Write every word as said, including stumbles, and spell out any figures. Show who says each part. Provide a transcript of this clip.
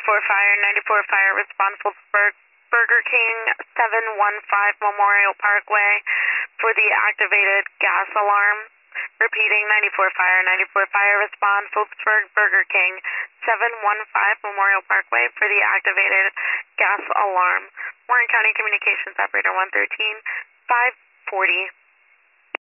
Speaker 1: ninety-four Fire, ninety-four Fire, respond Phillipsburg, Burger King, seven one five Memorial Parkway for the activated gas alarm. Repeating, ninety-four Fire, ninety-four Fire, respond Phillipsburg, Burger King, seven one five Memorial Parkway for the activated gas alarm. Warren County Communications Operator one thirteen, five forty.